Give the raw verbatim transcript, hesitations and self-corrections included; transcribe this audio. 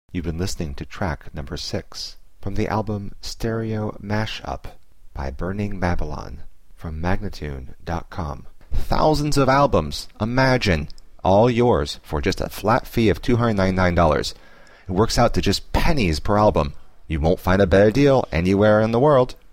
You've been listening to track number six from the album Stereo Mashup by Burning Babylon from Magnatune dot com. Thousands of albums, imagine, all yours for just a flat fee of two hundred ninety-nine dollars. It works out to just pennies per album. You won't find a better deal anywhere in the world.